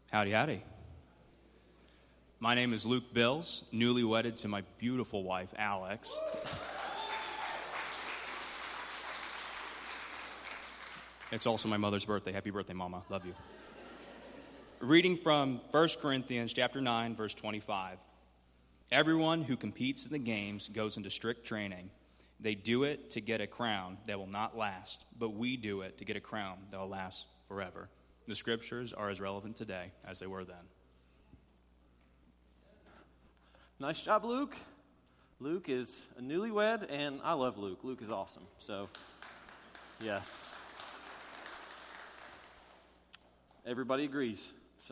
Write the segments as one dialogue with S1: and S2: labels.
S1: Howdy, howdy. My name is Luke Bills, newly wedded to my beautiful wife, Alex. It's also my mother's birthday. Happy birthday, Mama. Love you. Reading from 1 Corinthians chapter 9, verse 25. Everyone who competes in the games goes into strict training. They do it to get a crown that will not last, but we do it to get a crown that will last forever. The scriptures are as relevant today as they were then.
S2: Nice job, Luke. Luke is a newlywed, and I love Luke. Luke is awesome. So, yes. Everybody agrees. So,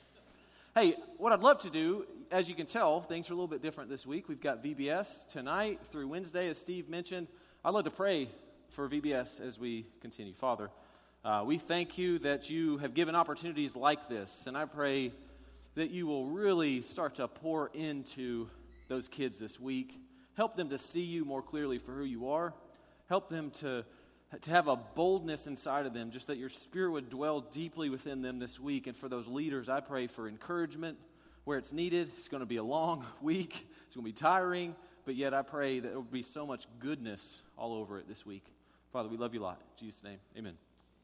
S2: hey, what I'd love to do, as you can tell, things are a little bit different this week. We've got VBS tonight through Wednesday, as Steve mentioned. I'd love to pray for VBS as we continue. Father, we thank you that you have given opportunities like this, and I pray that you will really start to pour into those kids this week. Help them to see you more clearly for who you are. Help them to have a boldness inside of them, just that your Spirit would dwell deeply within them this week. And for those leaders, I pray for encouragement where it's needed. It's going to be a long week. It's going to be tiring, but yet I pray that there will be so much goodness all over it this week. Father, we love you a lot. In Jesus' name, amen.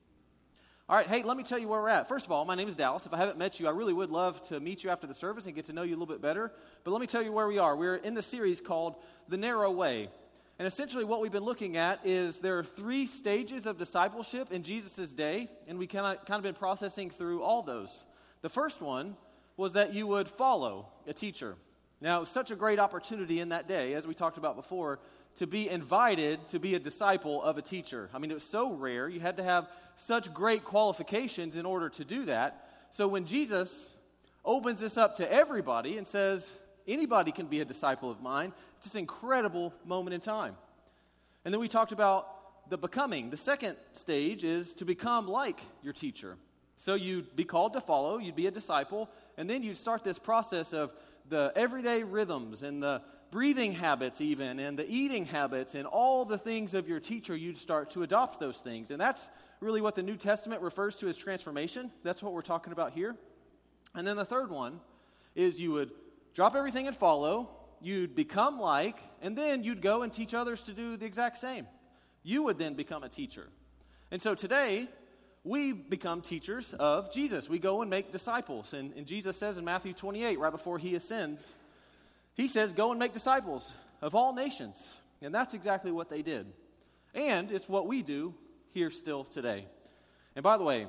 S2: All right, hey, let me tell you where we're at. First of all, my name is Dallas. If I haven't met you, I really would love to meet you after the service and get to know you a little bit better. But let me tell you where we are. We're in the series called The Narrow Way. And essentially what we've been looking at is there are 3 stages of discipleship in Jesus' day, and we kind of been processing through all those. The first one was that you would follow a teacher. Now, such a great opportunity in that day, as we talked about before, to be invited to be a disciple of a teacher. I mean, it was so rare. You had to have such great qualifications in order to do that. So when Jesus opens this up to everybody and says, anybody can be a disciple of mine, it's this incredible moment in time. And then we talked about the becoming. The second stage is to become like your teacher. So you'd be called to follow, you'd be a disciple, and then you'd start this process of the everyday rhythms and the breathing habits even, and the eating habits, and all the things of your teacher, you'd start to adopt those things. And that's really what the New Testament refers to as transformation. That's what we're talking about here. And then the third one is you would drop everything and follow, you'd become like, and then you'd go and teach others to do the exact same. You would then become a teacher. And so today, we become teachers of Jesus. We go and make disciples. And Jesus says in Matthew 28, right before he ascends, he says, go and make disciples of all nations. And that's exactly what they did. And it's what we do here still today. And by the way,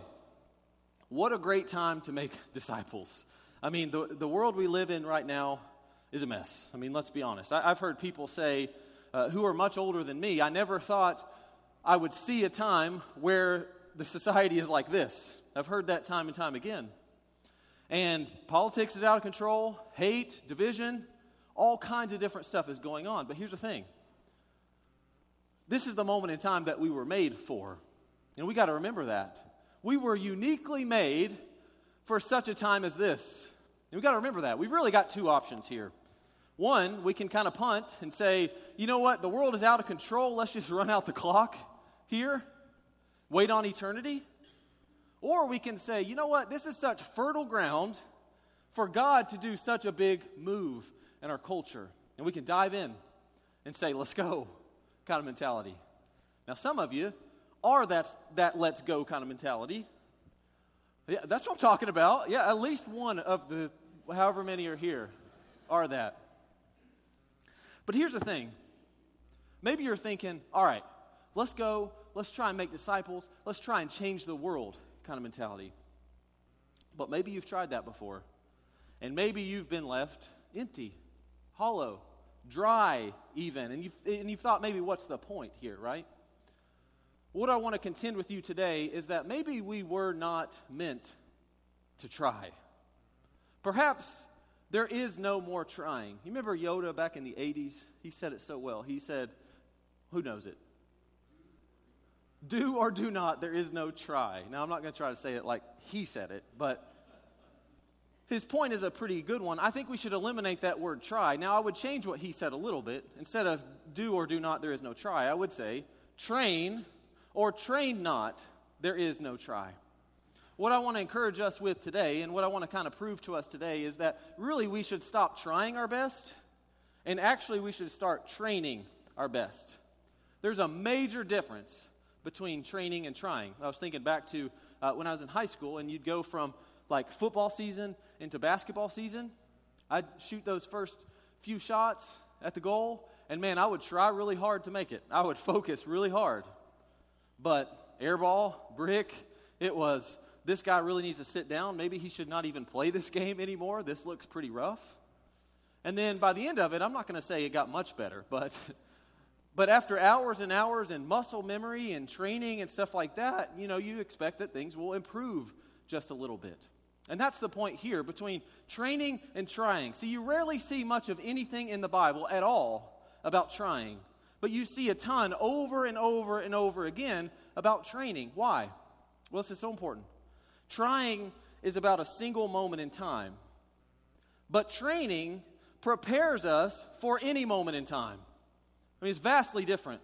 S2: what a great time to make disciples. I mean, the world we live in right now is a mess. I mean, let's be honest. I've heard people say, who are much older than me, I never thought I would see a time where the society is like this. I've heard that time and time again. And politics is out of control, hate, division, all kinds of different stuff is going on. But here's the thing. This is the moment in time that we were made for. And we got to remember that. We were uniquely made for such a time as this. And we got to remember that. We've really got 2 options here. One, we can kind of punt and say, you know what, the world is out of control. Let's just run out the clock here. Wait on eternity. Or we can say, you know what, this is such fertile ground for God to do such a big move in our culture. And we can dive in and say, let's go kind of mentality. Now, some of you are that let's go kind of mentality. Yeah, that's what I'm talking about. Yeah, at least one of the however many are here are that. But here's the thing. Maybe you're thinking, all right, let's go, let's try and make disciples, let's try and change the world kind of mentality. But maybe you've tried that before. And maybe you've been left empty, hollow, dry even. And you've thought, maybe what's the point here, right? What I want to contend with you today is that maybe we were not meant to try. Perhaps there is no more trying. You remember Yoda back in the 80s? He said it so well. He said, who knows it? Do or do not, there is no try. Now, I'm not going to try to say it like he said it, but his point is a pretty good one. I think we should eliminate that word try. Now, I would change what he said a little bit. Instead of do or do not, there is no try, I would say train or train not, there is no try. what I want to encourage us with today, and what I want to kind of prove to us today, is that really we should stop trying our best, and actually we should start training our best. There's a major difference between training and trying. I was thinking back to when I was in high school, and you'd go from like football season into basketball season. I'd shoot those first few shots at the goal, and man, I would try really hard to make it. I would focus really hard. But air ball, brick, it was, this guy really needs to sit down. Maybe he should not even play this game anymore. This looks pretty rough. And then by the end of it, I'm not going to say it got much better, but after hours and hours and muscle memory and training and stuff like that, you expect that things will improve just a little bit. And that's the point here between training and trying. See, you rarely see much of anything in the Bible at all about trying, but you see a ton over and over and over again about training. Why? Well, this is so important. Trying is about a single moment in time, but training prepares us for any moment in time. I mean, it's vastly different.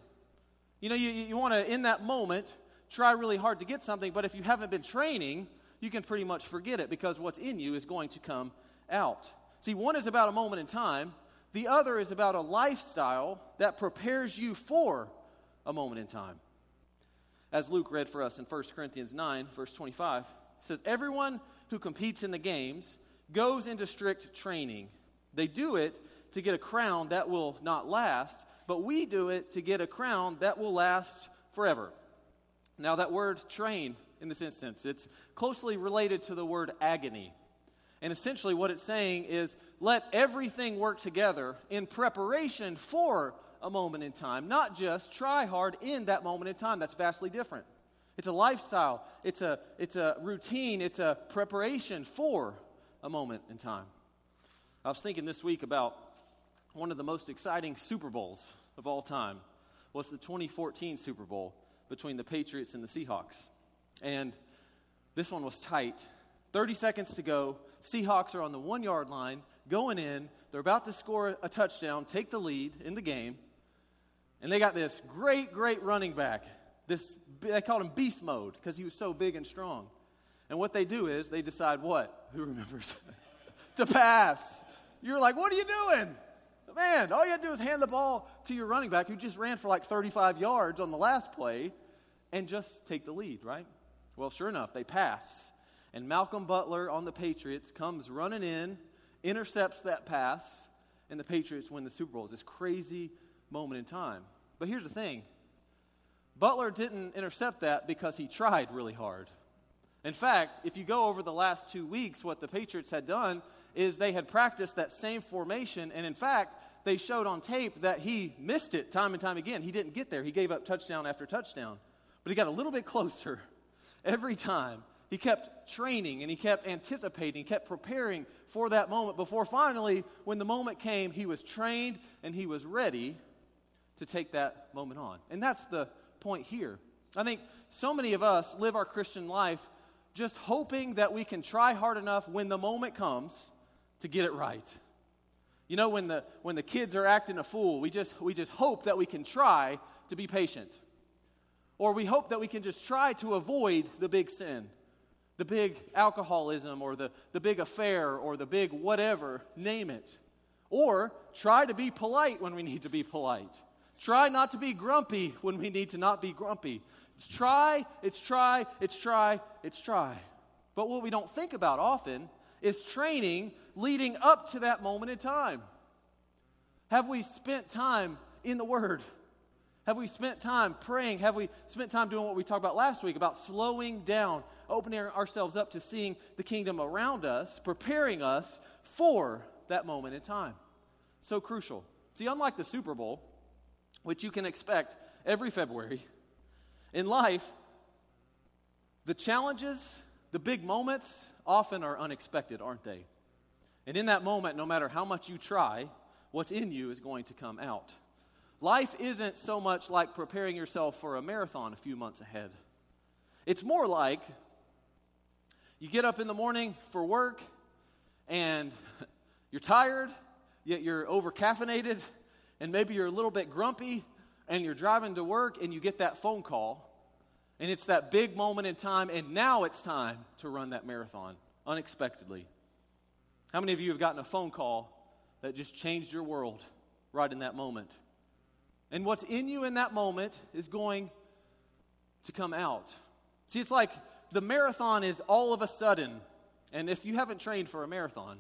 S2: You want to, in that moment, try really hard to get something, but if you haven't been training, you can pretty much forget it because what's in you is going to come out. See, one is about a moment in time. The other is about a lifestyle that prepares you for a moment in time. As Luke read for us in 1 Corinthians 9, verse 25, it says, "Everyone who competes in the games goes into strict training. They do it to get a crown that will not last, but we do it to get a crown that will last forever." Now, that word train, in this instance, it's closely related to the word agony. And essentially what it's saying is, let everything work together in preparation for a moment in time, not just try hard in that moment in time. That's vastly different. It's a lifestyle, it's a routine, it's a preparation for a moment in time. I was thinking this week about one of the most exciting Super Bowls of all time was the 2014 Super Bowl between the Patriots and the Seahawks. And this one was tight. 30 seconds to go. Seahawks are on the 1-yard line, going in. They're about to score a touchdown, take the lead in the game. And they got this great running back. They called him Beast Mode because he was so big and strong. And what they do is they decide what? Who remembers? To pass. You're like, what are you doing? Man, all you had to do is hand the ball to your running back who just ran for like 35 yards on the last play and just take the lead, right? Well, sure enough, they pass. And Malcolm Butler on the Patriots comes running in, intercepts that pass, and the Patriots win the Super Bowl. It's this crazy moment in time. But here's the thing. Butler didn't intercept that because he tried really hard. In fact, if you go over the last 2 weeks, what the Patriots had done is they had practiced that same formation, and in fact, they showed on tape that he missed it time and time again. He didn't get there. He gave up touchdown after touchdown. But he got a little bit closer every time. He kept training, and he kept anticipating, he kept preparing for that moment before finally, when the moment came, he was trained and he was ready to take that moment on. And that's the point here. I think so many of us live our Christian life just hoping that we can try hard enough when the moment comes to get it right. When the kids are acting a fool, we just hope that we can try to be patient. Or we hope that we can just try to avoid the big sin, the big alcoholism, or the big affair, or the big whatever, name it. Or try to be polite when we need to be polite. Try not to be grumpy when we need to not be grumpy. It's try. But what we don't think about often is training leading up to that moment in time. Have we spent time in the Word? Have we spent time praying? Have we spent time doing what we talked about last week, about slowing down, opening ourselves up to seeing the kingdom around us, preparing us for that moment in time? So crucial. See, unlike the Super Bowl, which you can expect every February, in life, the challenges, the big moments, often are unexpected, aren't they? And in that moment, no matter how much you try, what's in you is going to come out. Life isn't so much like preparing yourself for a marathon a few months ahead. It's more like you get up in the morning for work and you're tired, yet you're over-caffeinated, and maybe you're a little bit grumpy, and you're driving to work and you get that phone call, And it's that big moment in time, and now it's time to run that marathon unexpectedly. How many of you have gotten a phone call that just changed your world right in that moment? And what's in you in that moment is going to come out. See, it's like the marathon is all of a sudden, and if you haven't trained for a marathon,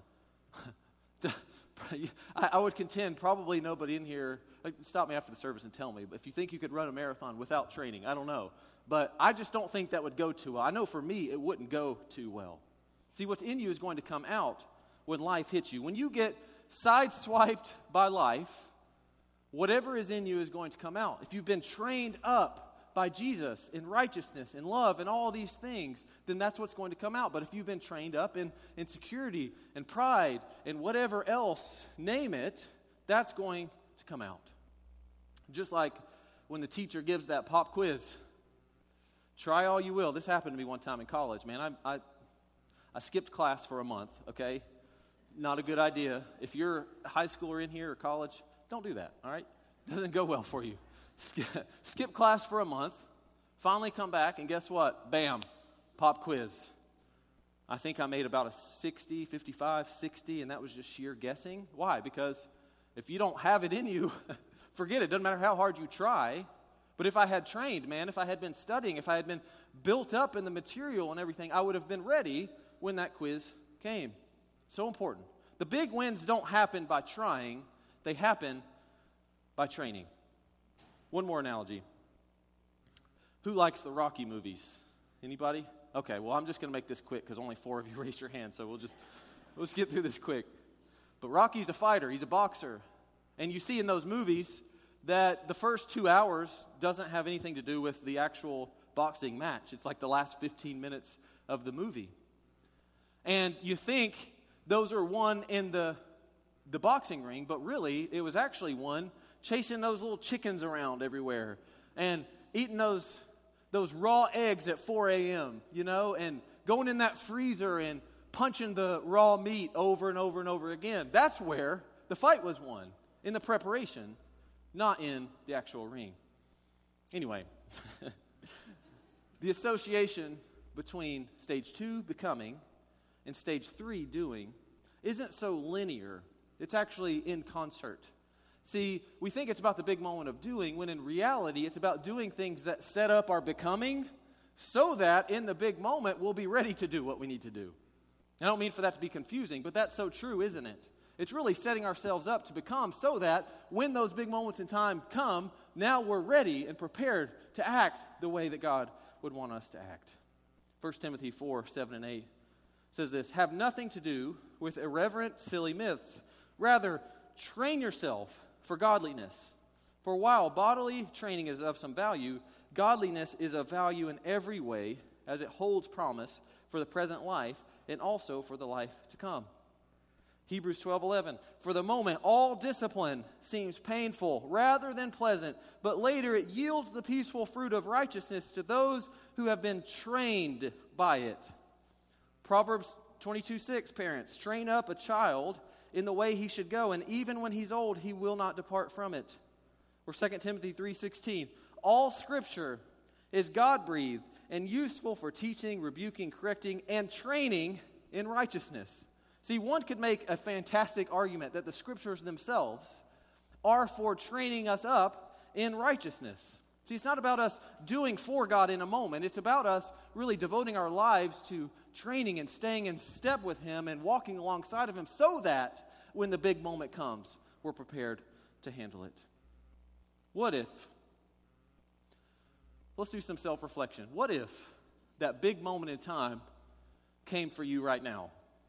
S2: I would contend probably nobody in here, stop me after the service and tell me, but if you think you could run a marathon without training, I don't know. But I just don't think that would go too well. I know for me, it wouldn't go too well. See, what's in you is going to come out when life hits you. When you get sideswiped by life, whatever is in you is going to come out. If you've been trained up by Jesus in righteousness and love and all these things, then that's what's going to come out. But if you've been trained up in insecurity and pride and whatever else, name it, that's going to come out. Just like when the teacher gives that pop quiz. Try all you will. This happened to me one time in college, man. I skipped class for a month, okay? Not a good idea. If you're a high schooler in here or college, don't do that, all right? Doesn't go well for you. Skip class for a month, finally come back, and guess what? Bam, pop quiz. I think I made about a 60, 55, 60, and that was just sheer guessing. Why? Because if you don't have it in you, forget it. Doesn't matter how hard you try. But if I had trained, man, if I had been studying, if I had been built up in the material and everything, I would have been ready when that quiz came. So important. The big wins don't happen by trying. They happen by training. One more analogy. Who likes the Rocky movies? Anybody? Okay, well, I'm just going to make this quick because only 4 of you raised your hand, so let's get through this quick. But Rocky's a fighter. He's a boxer. And you see in those movies that the first 2 hours doesn't have anything to do with the actual boxing match. It's like the last 15 minutes of the movie. And you think those are won in the boxing ring, but really it was actually won chasing those little chickens around everywhere and eating those raw eggs at 4 a.m., and going in that freezer and punching the raw meat over and over and over again. That's where the fight was won, in the preparation, not in the actual ring. Anyway, the association between stage 2, becoming, and stage 3, doing, isn't so linear. It's actually in concert. See, we think it's about the big moment of doing, when in reality, it's about doing things that set up our becoming so that in the big moment, we'll be ready to do what we need to do. I don't mean for that to be confusing, but that's so true, isn't it? It's really setting ourselves up to become so that when those big moments in time come, now we're ready and prepared to act the way that God would want us to act. 1 Timothy 4, 7 and 8 says this, "Have nothing to do with irreverent, silly myths. Rather, train yourself for godliness. For while bodily training is of some value, godliness is of value in every way, as it holds promise for the present life and also for the life to come." Hebrews 12:11, "For the moment all discipline seems painful rather than pleasant, but later it yields the peaceful fruit of righteousness to those who have been trained by it." Proverbs 22:6, parents, "Train up a child in the way he should go, and even when he's old, he will not depart from it." Or 2 Timothy 3:16, "All Scripture is God-breathed and useful for teaching, rebuking, correcting, and training in righteousness." See, one could make a fantastic argument that the Scriptures themselves are for training us up in righteousness. See, it's not about us doing for God in a moment. It's about us really devoting our lives to training and staying in step with Him and walking alongside of Him so that when the big moment comes, we're prepared to handle it. What if, let's do some self-reflection. What if that big moment in time came for you right now?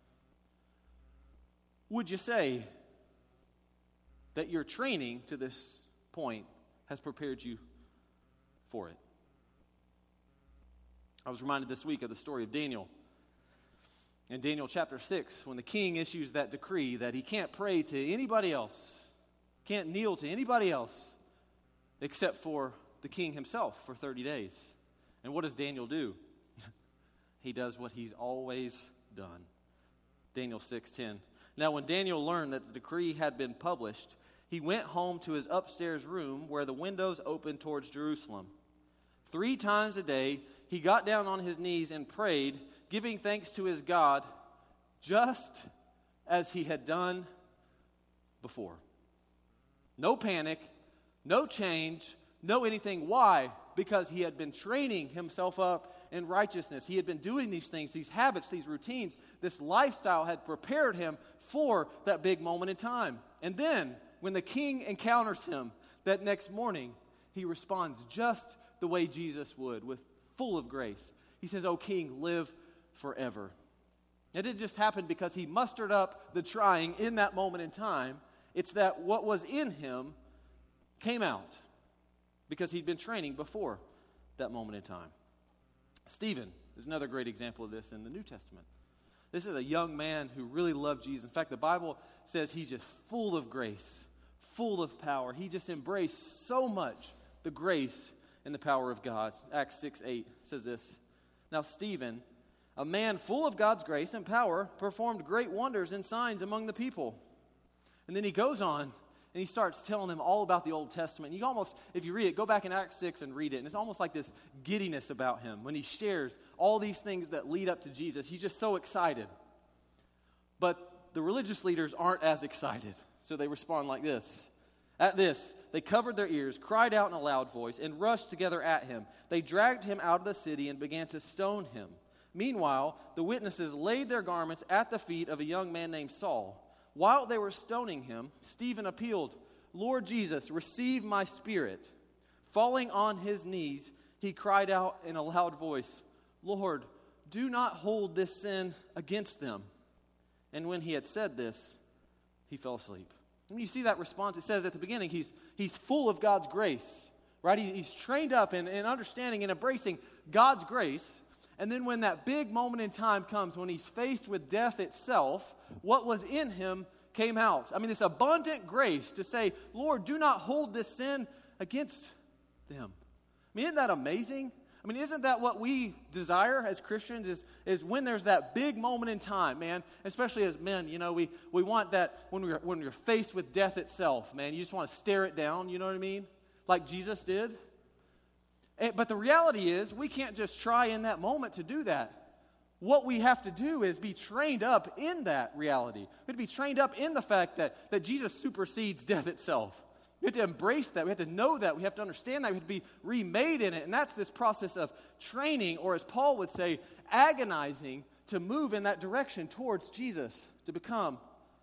S2: Would you say that your training to this point has prepared you for it? I was reminded this week of the story of Daniel. In Daniel chapter 6, when the king issues that decree that he can't pray to anybody else, can't kneel to anybody else except for the king himself for 30 days. And what does Daniel do? He does what he's always done. Daniel 6:10. "Now when Daniel learned that the decree had been published, he went home to his upstairs room where the windows opened towards Jerusalem. 3 times a day, he got down on his knees and prayed, giving thanks to his God, just as he had done before. No panic, no change, no anything. Why? Because he had been training himself up in righteousness. He had been doing these things, these habits, these routines. This lifestyle had prepared him for that big moment in time. And then, when the king encounters him that next morning, he responds just the way Jesus would, with full of grace. He says, "O king, live forever." It didn't just happen because he mustered up the trying in that moment in time. It's that what was in him came out because he'd been training before that moment in time. Stephen is another great example of this in the New Testament. This is a young man who really loved Jesus. In fact, the Bible says he's just full of grace, full of power. He just embraced so much the grace and the power of God. Acts 6:8 says this, "Now Stephen, a man full of God's grace and power, performed great wonders and signs among the people." And then he goes on and he starts telling them all about the Old Testament. You almost, if you read it, go back in Acts 6 and read it. And it's almost like this giddiness about him when he shares all these things that lead up to Jesus. He's just so excited. But the religious leaders aren't as excited. So they respond like this. At this, they covered their ears, cried out in a loud voice, and rushed together at him. They dragged him out of the city and began to stone him. Meanwhile, the witnesses laid their garments at the feet of a young man named Saul. While they were stoning him, Stephen appealed, "Lord Jesus, receive my spirit." Falling on his knees, he cried out in a loud voice, "Lord, do not hold this sin against them." And when he had said this, he fell asleep. And you see that response. It says at the beginning, he's full of God's grace, right? He's trained up in understanding and embracing God's grace. And then when that big moment in time comes, when he's faced with death itself, what was in him came out. I mean, this abundant grace to say, "Lord, do not hold this sin against them." I mean, isn't that amazing? I mean, isn't that what we desire as Christians is when there's that big moment in time, man, especially as men, you know, we want that when we're faced with death itself, man, you just want to stare it down, you know what I mean? Like Jesus did. But the reality is we can't just try in that moment to do that. What we have to do is be trained up in that reality. We have to be trained up in the fact that Jesus supersedes death itself. We have to embrace that. We have to know that. We have to understand that. We have to be remade in it. And that's this process of training, or as Paul would say, agonizing to move in that direction towards Jesus, to become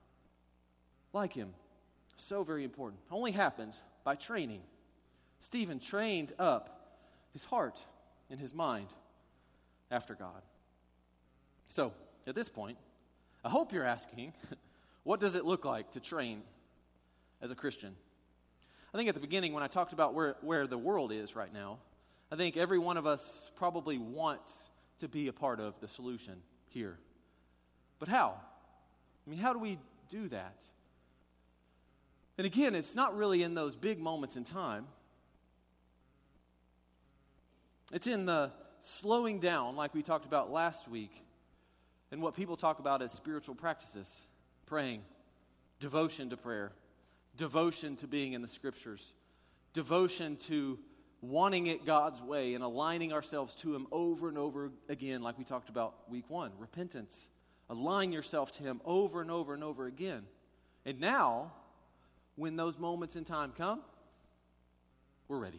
S2: like him. So very important. Only happens by training. Stephen trained up his heart and his mind after God. So, at this point, I hope you're asking, what does it look like to train as a Christian? I think at the beginning when I talked about where the world is right now, I think every one of us probably wants to be a part of the solution here. But how? I mean, how do we do that? And again, it's not really in those big moments in time. It's in the slowing down, like we talked about last week, and what people talk about as spiritual practices. Praying, devotion to prayer, devotion to being in the Scriptures, devotion to wanting it God's way and aligning ourselves to Him over and over again, like we talked about week 1. Repentance, align yourself to Him over and over and over again. And now, when those moments in time come, we're ready.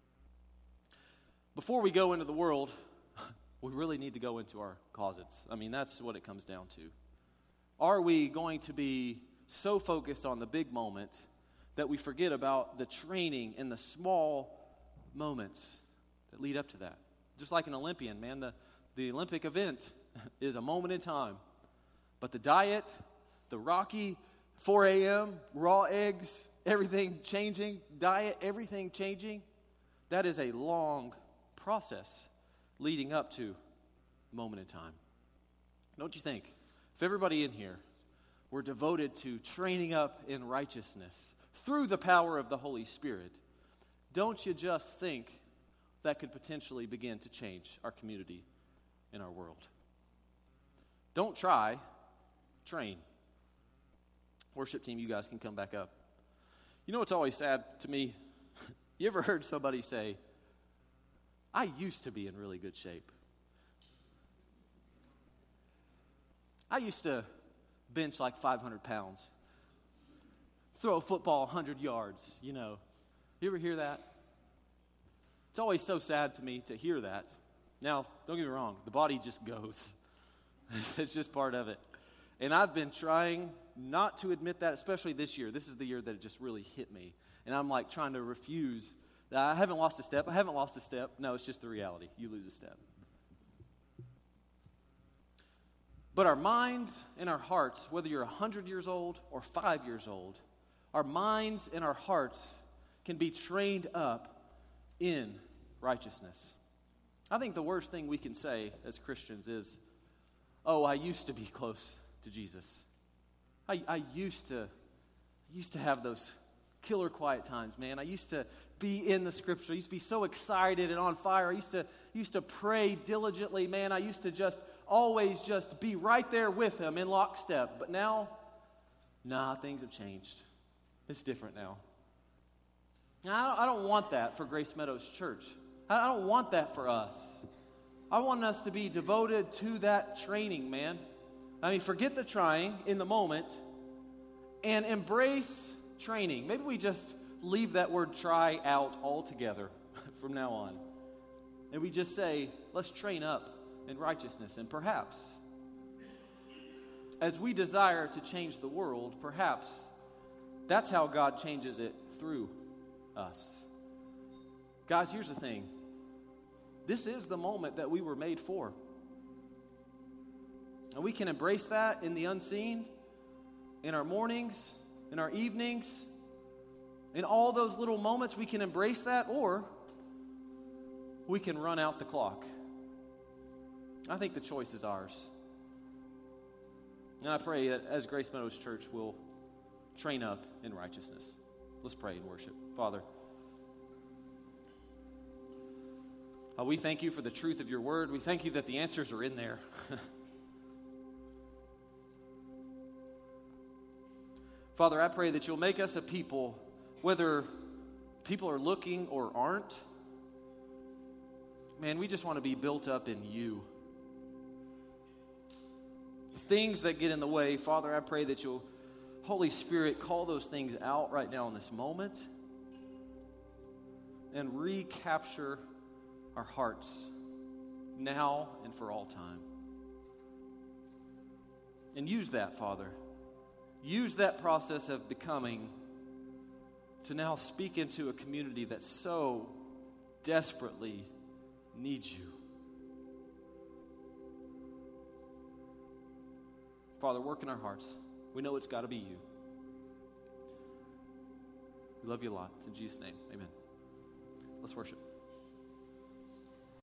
S2: Before we go into the world, we really need to go into our closets. I mean, that's what it comes down to. Are we going to be so focused on the big moment that we forget about the training and the small moments that lead up to that? Just like an Olympian, man, the Olympic event is a moment in time. But the diet, the Rocky 4 a.m., raw eggs, everything changing, diet, everything changing, that is a long process leading up to a moment in time. Don't you think? If everybody in here were devoted to training up in righteousness through the power of the Holy Spirit, don't you just think that could potentially begin to change our community and our world? Don't try, train. Worship team, you guys can come back up. You know what's always sad to me? You ever heard somebody say, I used to be in really good shape. I used to bench like 500 pounds, throw a football 100 yards, you know. You ever hear that? It's always so sad to me to hear that. Now, don't get me wrong, the body just goes. It's just part of it. And I've been trying not to admit that, especially this year. This is the year that it just really hit me. And I'm like trying to refuse. I haven't lost a step. No, it's just the reality. You lose a step. But our minds and our hearts, whether you're 100 years old or 5 years old, our minds and our hearts can be trained up in righteousness. I think the worst thing we can say as Christians is, oh, I used to be close to Jesus. I used to have those killer quiet times, man. I used to be in the Scripture. I used to be so excited and on fire. I used to pray diligently, man. I used to just always just be right there with Him in lockstep. But now, things have changed. It's different now. I don't want that for Grace Meadows Church. I don't want that for us. I want us to be devoted to that training, man. I mean, forget the trying in the moment and embrace training. Maybe we just leave that word try out altogether from now on. And we just say, let's train up in righteousness. And perhaps, as we desire to change the world, perhaps that's how God changes it through us. Guys, here's the thing. This is the moment that we were made for. And we can embrace that in the unseen, in our mornings, in our evenings, in all those little moments. We can embrace that, or we can run out the clock. I think the choice is ours. And I pray that as Grace Meadows Church will train up in righteousness. Let's pray and worship. Father, we thank you for the truth of your word. We thank you that the answers are in there. Father, I pray that you'll make us a people, whether people are looking or aren't. Man, we just want to be built up in you. The things that get in the way, Father, I pray that you'll, Holy Spirit, call those things out right now in this moment and recapture our hearts now and for all time. And use that, Father. Use that process of becoming to now speak into a community that so desperately needs you. Father, work in our hearts. We know it's got to be you. We love you a lot. It's in Jesus' name, amen. Let's worship.